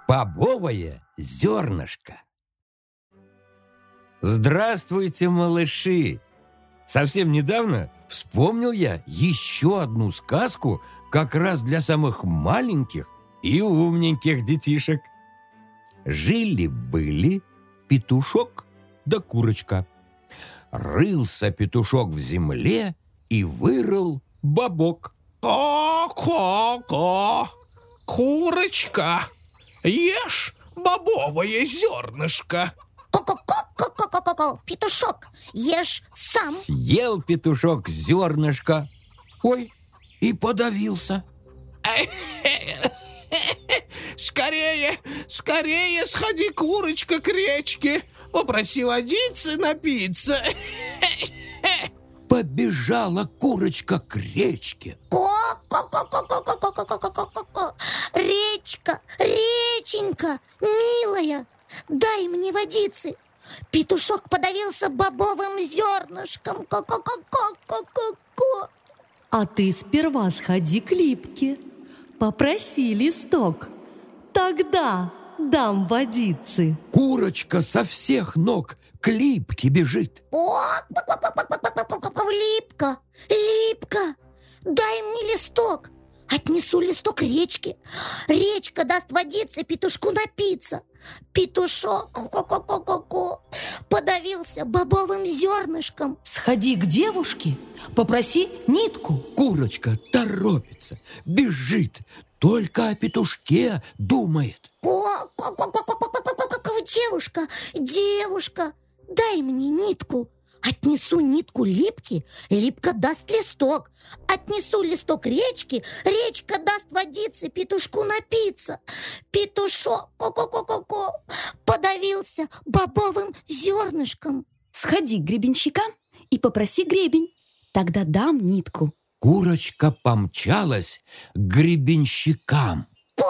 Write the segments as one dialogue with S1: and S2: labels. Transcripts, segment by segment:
S1: Бобовое зернышко. Здравствуйте, малыши! Совсем недавно вспомнил я еще одну сказку как раз для самых маленьких и умненьких детишек. Жили-были петушок да курочка. Рылся петушок в земле и вырыл бобок.
S2: Ко-ко-ко, курочка, ешь бобовое зернышко.
S3: Ко-ко-ко-ко-ко-ко-ко, петушок, ешь сам.
S1: Съел петушок зернышко. Ой, и подавился.
S2: Скорее, скорее сходи, курочка, к речке. Попроси водицы напиться.
S1: Побежала курочка к речке.
S3: Ко-ко-ко-ко-ко-ко-ко-ко-ко. Речка, реченька, милая, дай мне водицы. Петушок подавился бобовым зернышком. Ко-ко-ко-ко-ко-ко.
S4: А ты сперва сходи к липке, попроси листок, тогда дам водицы.
S1: Курочка со всех ног к липке бежит.
S3: О, липка, липка, дай мне листок. Отнесу листок речке. Речка даст водицы петушку напиться. Петушок ко-ко-ко-ко-ко подавился бобовым зернышком.
S4: Сходи к девушке, попроси нитку.
S1: Курочка торопится, бежит, только о петушке думает.
S3: Девушка, девушка, дай мне нитку. Отнесу нитку липке, липка даст листок. Отнесу листок речке, речка даст водицы петушку напиться. Петушок ко-ко-ко-ко-ко подавился бобовым зернышком.
S5: Сходи к гребенщикам и попроси гребень, тогда дам нитку.
S1: Курочка помчалась к гребенщикам.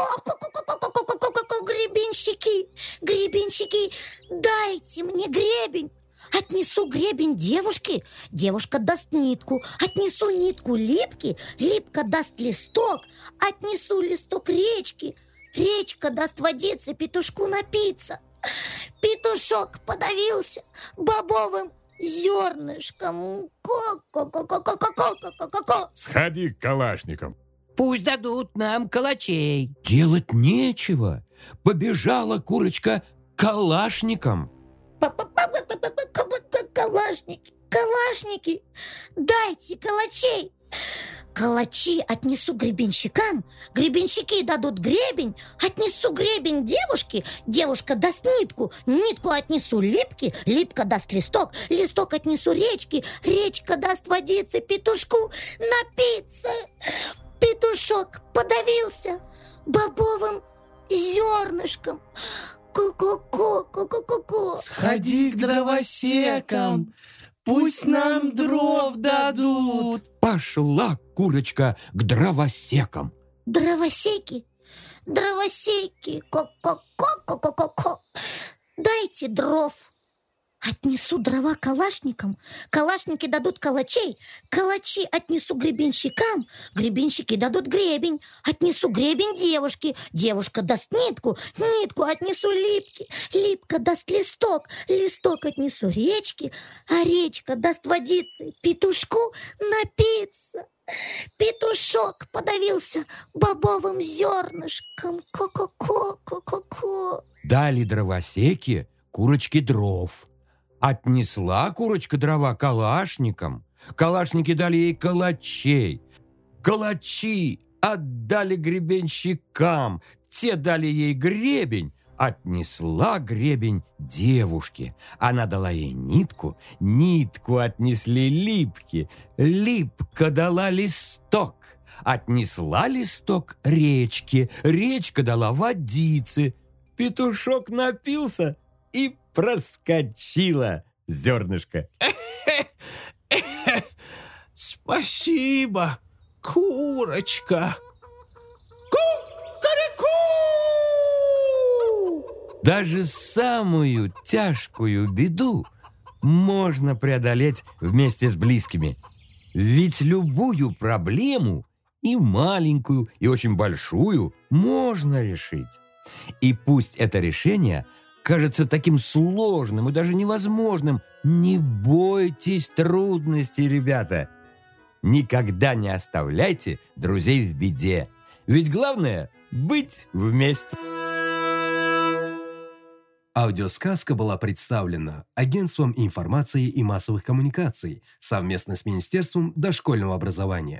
S3: Гребенщики, гребенщики, дайте мне гребень. Отнесу гребень девушке, девушка даст нитку. Отнесу нитку липке, липка даст листок. Отнесу листок речке, речка даст водицы петушку напиться. Петушок подавился бобовым зернышком. Ко-ко-ко-ко-ко-ко-ко-ко-ко.
S6: Сходи к калашникам.
S1: Пусть дадут нам калачей. Делать нечего. Побежала курочка к калашникам.
S3: Калашники, калашники, дайте калачей. Калачи отнесу гребенщикам, гребенщики дадут гребень. Отнесу гребень девушке, девушка даст нитку. Нитку отнесу липке, липка даст листок. Листок отнесу речке, речка даст водицы петушку напиться. Петушок подавился бобовым зернышком. Ку-ку-ку-ку-ку-ку-ку.
S7: Сходи к дровосекам, пусть нам дров дадут.
S1: Пошла курочка к дровосекам.
S3: Дровосеки, дровосеки, ко-ко-ко-ко-ко-ко. Дайте дров. Отнесу дрова калашникам, калашники дадут калачей. Калачи отнесу гребенщикам, гребенщики дадут гребень. Отнесу гребень девушке, девушка даст нитку. Нитку отнесу липке, липка даст листок. Листок отнесу речке, а речка даст водицы петушку напиться. Петушок подавился бобовым зернышком. Ко-ко-ко-ко-ко-ко.
S1: Дали дровосеки курочке дров. Отнесла курочка дрова калашникам. Калашники дали ей калачей. Калачи отдали гребенщикам. Те дали ей гребень. Отнесла гребень девушке. Она дала ей нитку. Нитку отнесли липке. Липка дала листок. Отнесла листок речке. Речка дала водицы. Петушок напился и проскочила зернышко.
S2: Спасибо, курочка. Ку-ка-ку!
S1: Даже самую тяжкую беду можно преодолеть вместе с близкими. Ведь любую проблему, и маленькую, и очень большую, можно решить. И пусть это решение кажется таким сложным и даже невозможным, не бойтесь трудностей, ребята. Никогда не оставляйте друзей в беде. Ведь главное – быть вместе.
S6: Аудиосказка была представлена Агентством информации и массовых коммуникаций совместно с Министерством дошкольного образования.